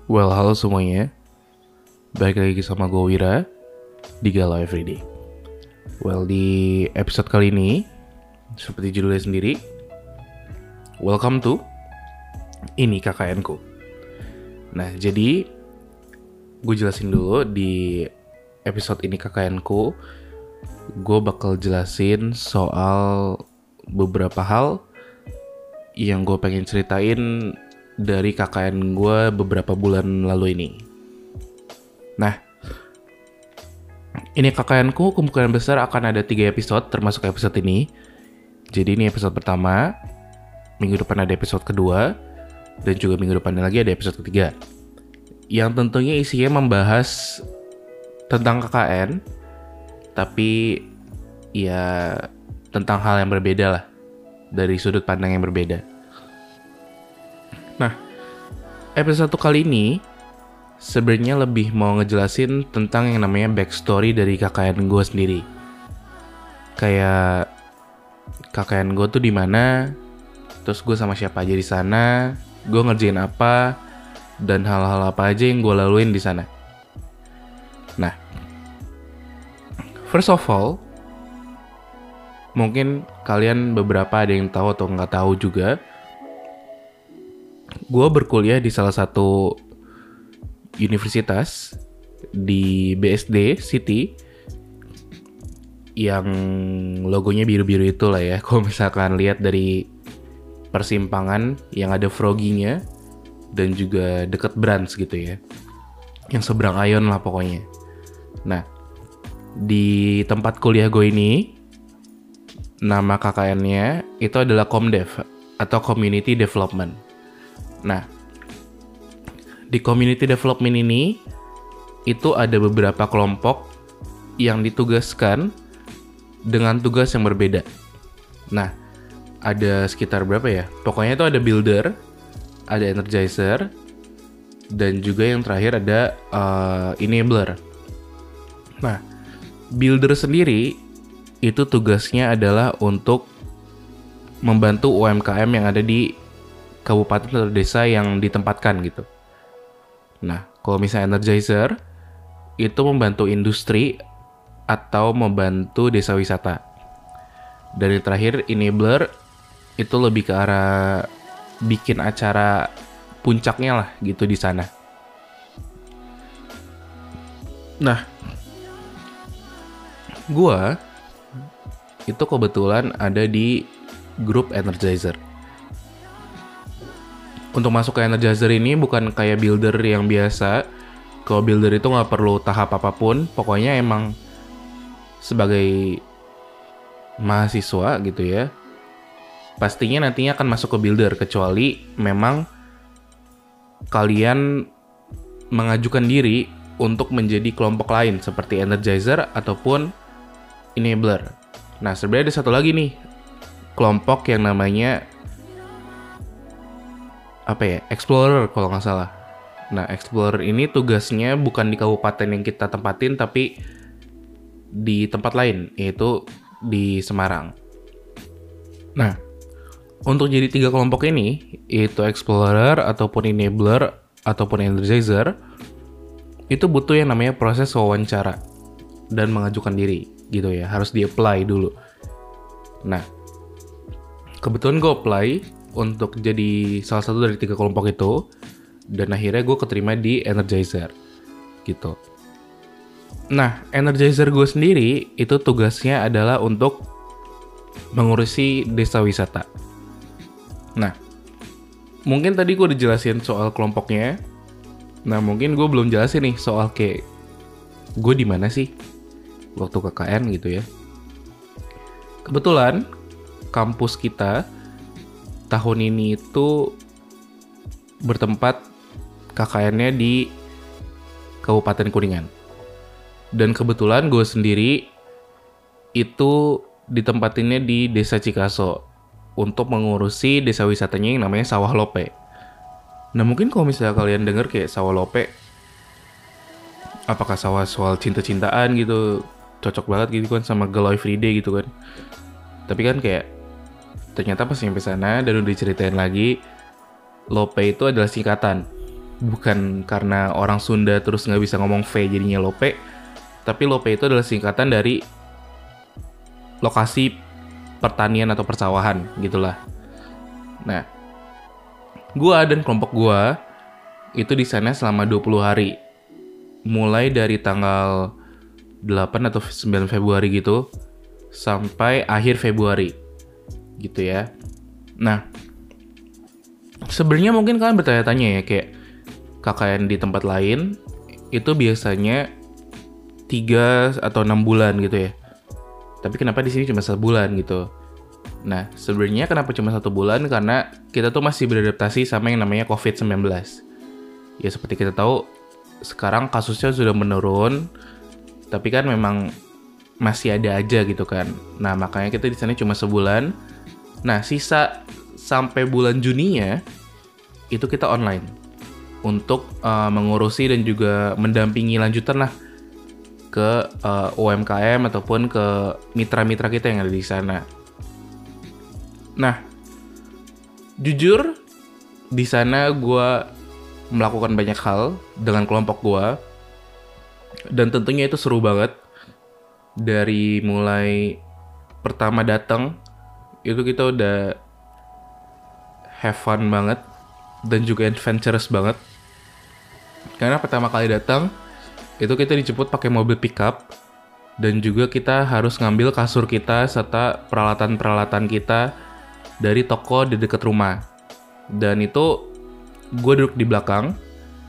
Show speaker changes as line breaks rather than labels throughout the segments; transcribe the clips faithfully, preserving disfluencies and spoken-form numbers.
Well, halo semuanya. Balik lagi sama gue Wira di Galau Everyday. Well, di episode kali ini, seperti judulnya sendiri, welcome to Ini K K N ku. Nah, jadi gue jelasin dulu di episode Ini K K N ku. Gue bakal jelasin soal beberapa hal yang gue pengen ceritain dari K K N gue beberapa bulan lalu ini. Nah, ini K K N ku kemungkinan besar akan ada tiga episode termasuk episode ini. Jadi ini episode pertama, minggu depan ada episode kedua, dan juga minggu depan lagi ada episode ketiga. Yang tentunya isinya membahas tentang K K N, tapi ya tentang hal yang berbeda lah, dari sudut pandang yang berbeda. Nah, episode satu kali ini sebenarnya lebih mau ngejelasin tentang yang namanya backstory dari K K N gue sendiri. Kayak K K N gue tuh di mana, terus gue sama siapa aja di sana, gue ngerjain apa, dan hal-hal apa aja yang gue laluin di sana. Nah, first of all, mungkin kalian beberapa ada yang tahu atau nggak tahu juga, gue berkuliah di salah satu universitas di B S D City yang logonya biru-biru itu lah ya. Kalau misalkan lihat dari persimpangan yang ada Froggy-nya dan juga deket Brands gitu ya, yang seberang Ion lah pokoknya. Nah, di tempat kuliah gue ini, nama K K N-nya itu adalah Komdev atau Community Development. Nah, di Community Development ini itu ada beberapa kelompok yang ditugaskan dengan tugas yang berbeda. Nah, ada sekitar berapa ya? Pokoknya itu ada builder, ada energizer, dan juga yang terakhir ada uh, enabler. Nah, builder sendiri itu tugasnya adalah untuk membantu U M K M yang ada di kabupaten atau desa yang ditempatkan gitu. Nah, kalau misalnya energizer itu membantu industri atau membantu desa wisata. Dan yang terakhir enabler itu lebih ke arah bikin acara puncaknya lah gitu di sana. Nah, gua itu kebetulan ada di grup energizer. Untuk masuk ke energizer ini bukan kayak builder yang biasa. Kalau builder itu nggak perlu tahap apapun, pokoknya emang sebagai mahasiswa gitu ya, pastinya nantinya akan masuk ke builder, kecuali memang kalian mengajukan diri untuk menjadi kelompok lain seperti energizer ataupun enabler. Nah, sebenarnya ada satu lagi nih kelompok yang namanya apa ya, explorer kalau nggak salah. Nah, explorer ini tugasnya bukan di kabupaten yang kita tempatin, tapi di tempat lain, yaitu di Semarang. Nah, untuk jadi tiga kelompok ini, yaitu explorer ataupun enabler ataupun energizer, itu butuh yang namanya proses wawancara dan mengajukan diri gitu ya, harus di-apply dulu. Nah, kebetulan gue apply untuk jadi salah satu dari tiga kelompok itu, dan akhirnya gue keterima di energizer gitu. Nah, energizer gue sendiri itu tugasnya adalah untuk mengurusi desa wisata. Nah, mungkin tadi gue udah jelasin soal kelompoknya. Nah, mungkin gue belum jelasin nih soal kayak gue di mana sih waktu K K N gitu ya. Kebetulan kampus kita tahun ini itu bertempat K K N-nya di Kabupaten Kuningan. Dan kebetulan gue sendiri itu ditempatinnya di Desa Cikaso untuk mengurusi desa wisatanya yang namanya Sawah Lope. Nah, mungkin kalau misalnya kalian denger kayak Sawah Lope, apakah sawah soal cinta-cintaan gitu, cocok banget gitu kan sama Galau Everyday gitu kan. Tapi kan kayak ternyata pas sampai sana dan udah diceritain lagi, Lope itu adalah singkatan bukan karena orang Sunda terus nggak bisa ngomong V jadinya Lope, tapi Lope itu adalah singkatan dari lokasi pertanian atau persawahan gitulah. Nah, gua dan kelompok gua itu di sana selama dua puluh hari. Mulai dari tanggal delapan atau sembilan Februari gitu sampai akhir Februari. Gitu ya. Nah, sebenarnya mungkin kalian bertanya-tanya ya, kayak K K N di tempat lain itu biasanya tiga atau enam bulan gitu ya. Tapi kenapa di sini cuma satu bulan gitu? Nah, sebenarnya kenapa cuma satu bulan? Karena kita tuh masih beradaptasi sama yang namanya covid sembilan belas. Ya seperti kita tahu, sekarang kasusnya sudah menurun, tapi kan memang masih ada aja gitu kan. Nah, makanya kita di sana cuma sebulan. Nah, sisa sampai bulan Juninya itu kita online untuk uh, mengurusi dan juga mendampingi lanjutan lah ke uh, U M K M ataupun ke mitra-mitra kita yang ada di sana. Nah, jujur di sana gue melakukan banyak hal dengan kelompok gue, dan tentunya itu seru banget. Dari mulai pertama datang itu kita udah have fun banget dan juga adventurous banget. Karena pertama kali datang itu kita dijemput pakai mobil pickup, dan juga kita harus ngambil kasur kita serta peralatan-peralatan kita dari toko di dekat rumah. Dan itu gue duduk di belakang,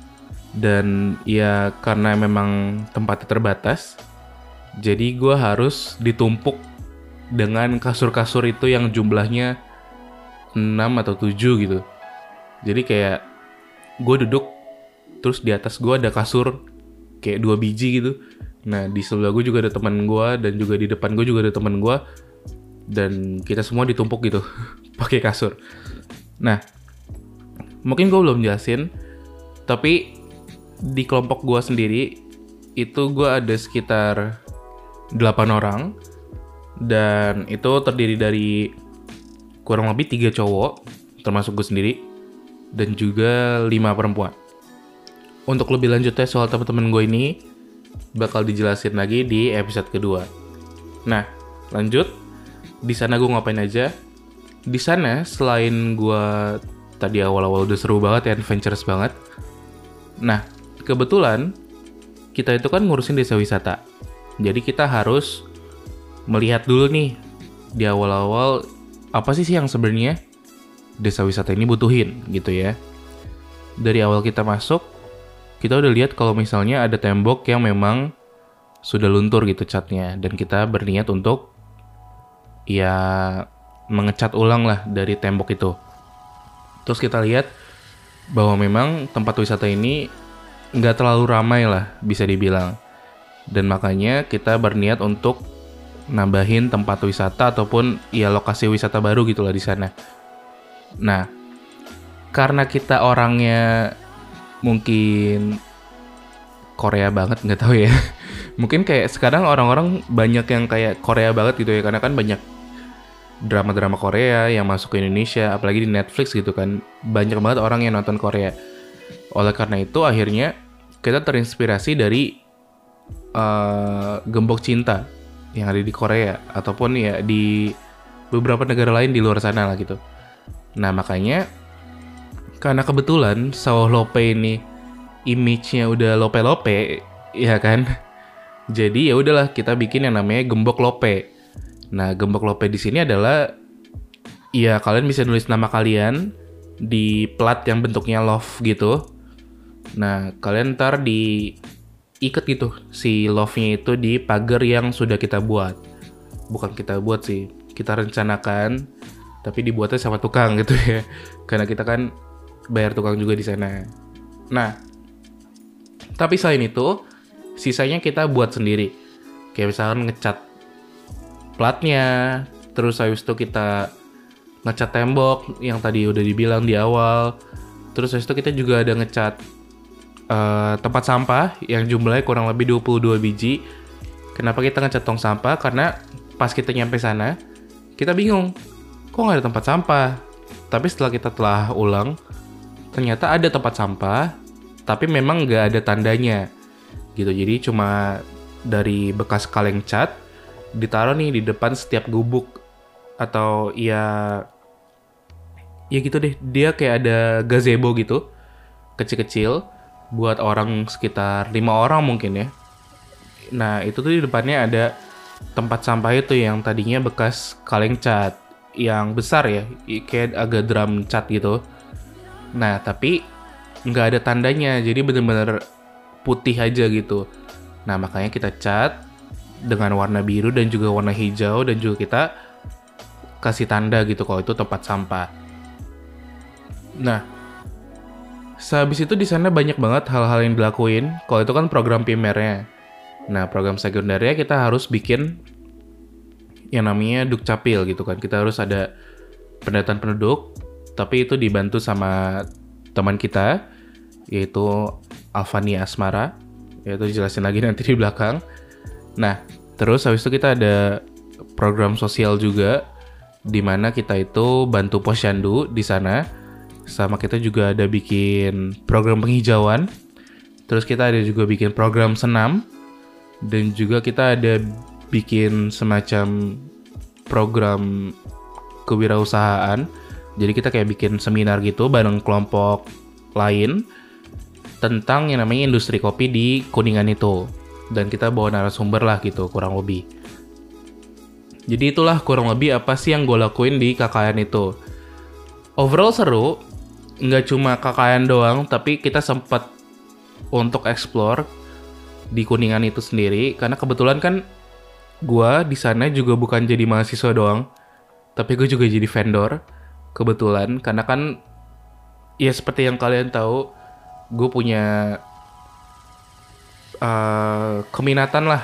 dan ya karena memang tempatnya terbatas, jadi gue harus ditumpuk dengan kasur-kasur itu yang jumlahnya enam atau tujuh gitu. Jadi kayak gue duduk, terus di atas gue ada kasur kayak dua biji gitu. Nah, di sebelah gue juga ada teman gue, dan juga di depan gue juga ada teman gue, dan kita semua ditumpuk gitu pakai kasur. Nah, mungkin gue belum jelasin, tapi di kelompok gue sendiri itu gue ada sekitar delapan orang, dan itu terdiri dari kurang lebih tiga cowok termasuk gue sendiri, dan juga lima perempuan. Untuk lebih lanjutnya soal teman-teman gue ini bakal dijelasin lagi di episode kedua. Nah, lanjut. Di sana gue ngapain aja? Di sana selain gue tadi awal-awal udah seru banget ya, adventurous banget. Nah, kebetulan kita itu kan ngurusin desa wisata. Jadi kita harus melihat dulu nih di awal-awal apa sih sih yang sebenarnya desa wisata ini butuhin gitu ya. Dari awal kita masuk, kita udah lihat kalau misalnya ada tembok yang memang sudah luntur gitu catnya, dan kita berniat untuk ya mengecat ulang lah dari tembok itu. Terus kita lihat bahwa memang tempat wisata ini nggak terlalu ramai lah bisa dibilang, dan makanya kita berniat untuk nambahin tempat wisata ataupun ya lokasi wisata baru gitulah di sana. Nah, karena kita orangnya mungkin Korea banget, nggak tahu ya. Mungkin kayak sekarang orang-orang banyak yang kayak Korea banget gitu ya, karena kan banyak drama-drama Korea yang masuk ke Indonesia, apalagi di Netflix gitu kan. Banyak banget orang yang nonton Korea. Oleh karena itu akhirnya kita terinspirasi dari uh, Gembok Cinta yang ada di Korea, ataupun ya di beberapa negara lain di luar sana lah gitu. Nah, makanya karena kebetulan Sawah Lope ini image-nya udah lope-lope, ya kan? Jadi ya udahlah kita bikin yang namanya Gembok Lope. Nah, Gembok Lope di sini adalah ya kalian bisa nulis nama kalian di plat yang bentuknya love gitu. Nah, kalian ntar diikat gitu si love-nya itu di pagar yang sudah kita buat. Bukan kita buat sih, kita rencanakan, tapi dibuatnya sama tukang gitu ya. Karena kita kan bayar tukang juga di sana. Nah, tapi selain itu, sisanya kita buat sendiri. Kayak misalkan ngecat platnya, terus habis itu kita ngecat tembok yang tadi udah dibilang di awal. Terus habis itu kita juga ada ngecat uh, tempat sampah yang jumlahnya kurang lebih dua puluh dua biji. Kenapa kita ngecat tong sampah? Karena pas kita nyampe sana, kita bingung, kok nggak ada tempat sampah? Tapi setelah kita telah ulang, ternyata ada tempat sampah, tapi memang nggak ada tandanya gitu. Jadi cuma dari bekas kaleng cat ditaruh nih di depan setiap gubuk, atau ya ya gitu deh, dia kayak ada gazebo gitu kecil-kecil buat orang sekitar lima orang mungkin ya. Nah itu tuh di depannya ada tempat sampah itu yang tadinya bekas kaleng cat yang besar ya, kayak agak drum cat gitu. Nah tapi nggak ada tandanya, jadi bener-bener putih aja gitu. Nah makanya kita cat dengan warna biru dan juga warna hijau, dan juga kita kasih tanda gitu kalau itu tempat sampah. Nah sehabis itu di sana banyak banget hal-hal yang dilakuin. Kalau itu kan program primernya. Nah program sekundernya kita harus bikin yang namanya dukcapil gitu kan. Kita harus ada pendataan penduduk, tapi itu dibantu sama teman kita, yaitu Alfania Asmara. Ya itu jelasin lagi nanti di belakang. Nah terus habis itu kita ada program sosial juga, di mana kita itu bantu posyandu di sana. Sama kita juga ada bikin program penghijauan. Terus kita ada juga bikin program senam. Dan juga kita ada bikin semacam program kewirausahaan. Jadi kita kayak bikin seminar gitu bareng kelompok lain tentang yang namanya industri kopi di Kuningan itu. Dan kita bawa narasumber lah gitu kurang lebih. Jadi itulah kurang lebih apa sih yang gue lakuin di K K N itu. Overall seru. Nggak cuma K K N doang, tapi kita sempat untuk explore di Kuningan itu sendiri. Karena kebetulan kan gue di sana juga bukan jadi mahasiswa doang, tapi gue juga jadi vendor. Kebetulan, karena kan ya seperti yang kalian tahu, gue punya uh, keminatan lah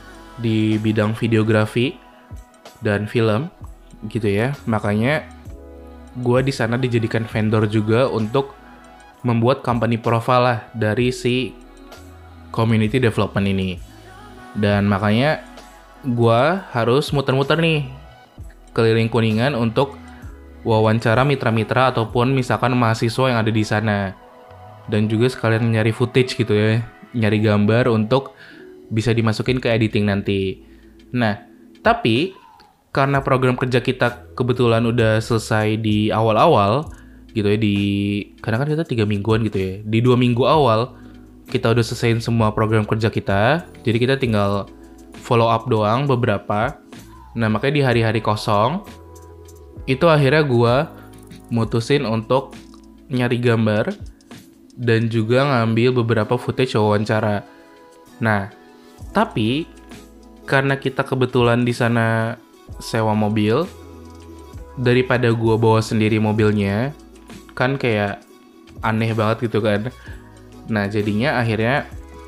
di bidang videografi dan film gitu ya. Makanya gue di sana dijadikan vendor juga untuk membuat company profile lah dari si community development ini. Dan makanya gue harus muter-muter nih keliling Kuningan untuk wawancara mitra-mitra ataupun misalkan mahasiswa yang ada di sana. Dan juga sekalian nyari footage gitu ya, nyari gambar untuk bisa dimasukin ke editing nanti. Nah, tapi karena program kerja kita kebetulan udah selesai di awal-awal gitu ya, di karena kan kita tiga mingguan gitu ya, di dua minggu awal kita udah selesaiin semua program kerja kita, jadi kita tinggal follow up doang beberapa. Nah makanya di hari-hari kosong itu akhirnya gue mutusin untuk nyari gambar dan juga ngambil beberapa footage wawancara. Nah tapi karena kita kebetulan di sana sewa mobil, daripada gue bawa sendiri mobilnya kan kayak aneh banget gitu kan. Nah jadinya akhirnya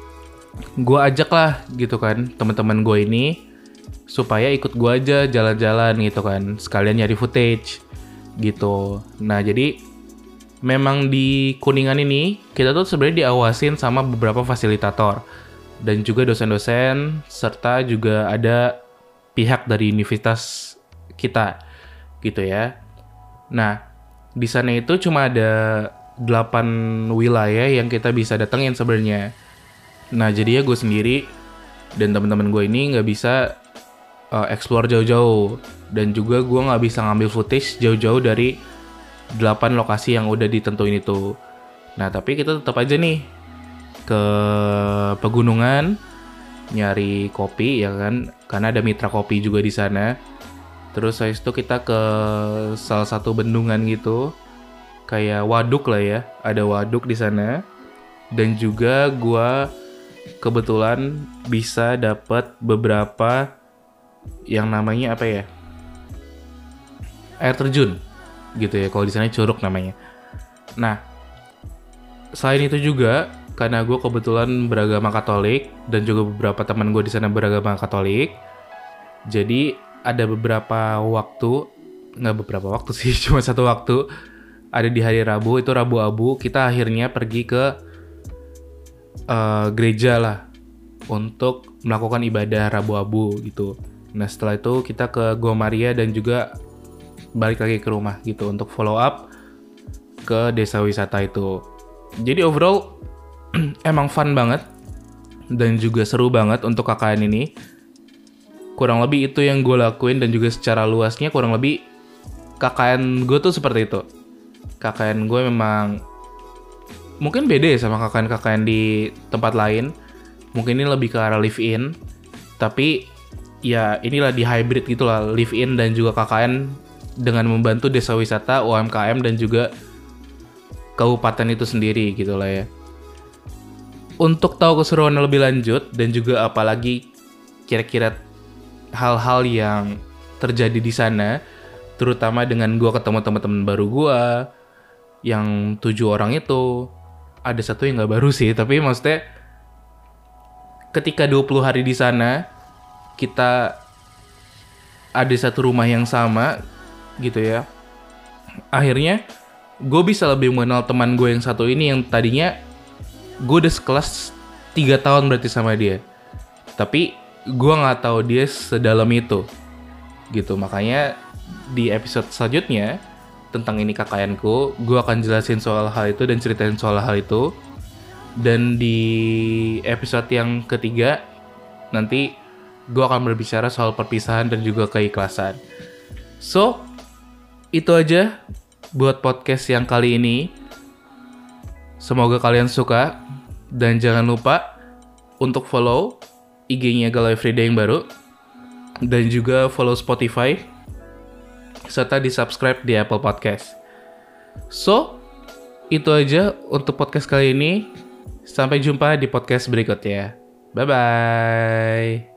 gue ajak lah gitu kan teman-teman gue ini supaya ikut gue aja jalan-jalan gitu kan, sekalian nyari footage gitu. Nah jadi memang di Kuningan ini kita tuh sebenarnya diawasin sama beberapa fasilitator dan juga dosen-dosen, serta juga ada pihak dari universitas kita gitu ya. Nah di sana itu cuma ada delapan wilayah yang kita bisa datengin sebenarnya. Nah jadi ya gue sendiri dan teman-teman gue ini nggak bisa uh, explore jauh-jauh, dan juga gue nggak bisa ngambil footage jauh-jauh dari delapan lokasi yang udah ditentuin itu. Nah tapi kita tetap aja nih ke pegunungan nyari kopi ya kan, karena ada mitra kopi juga di sana. Terus habis itu kita ke salah satu bendungan gitu, kayak waduk lah ya, ada waduk di sana. Dan juga gua kebetulan bisa dapat beberapa yang namanya apa ya, air terjun gitu ya, kalau di sana curug namanya. Nah selain itu juga karena gue kebetulan beragama Katolik dan juga beberapa teman gue di sana beragama Katolik, jadi ada beberapa waktu, nggak beberapa waktu sih, cuma satu waktu, ada di hari Rabu, itu Rabu Abu, kita akhirnya pergi ke uh, gereja lah untuk melakukan ibadah Rabu Abu gitu. Nah setelah itu kita ke Gua Maria dan juga balik lagi ke rumah gitu untuk follow up ke desa wisata itu. Jadi overall emang fun banget dan juga seru banget untuk K K N ini. Kurang lebih itu yang gue lakuin, dan juga secara luasnya kurang lebih K K N gue tuh seperti itu. K K N gue memang mungkin beda ya sama K K N-K K N di tempat lain. Mungkin ini lebih ke arah live in, tapi ya inilah di hybrid gitu lah, live in dan juga K K N dengan membantu desa wisata, U M K M dan juga kabupaten itu sendiri gitu lah ya. Untuk tahu keseruan lebih lanjut dan juga apalagi kira-kira hal-hal yang terjadi di sana, terutama dengan gue ketemu teman-teman baru gue yang tujuh orang itu, ada satu yang nggak baru sih, tapi maksudnya ketika dua puluh hari di sana kita ada satu rumah yang sama gitu ya. Akhirnya gue bisa lebih mengenal teman gue yang satu ini, yang tadinya gue udah sekelas tiga tahun berarti sama dia, tapi gue nggak tahu dia sedalam itu gitu. Makanya di episode selanjutnya tentang ini K K N ku, gue akan jelasin soal hal itu dan ceritain soal hal itu. Dan di episode yang ketiga nanti gue akan berbicara soal perpisahan dan juga keikhlasan. So, itu aja buat podcast yang kali ini. Semoga kalian suka, dan jangan lupa untuk follow I G-nya Galau Everyday yang baru, dan juga follow Spotify, serta di subscribe di Apple Podcast. So, itu aja untuk podcast kali ini. Sampai jumpa di podcast berikutnya. Bye-bye.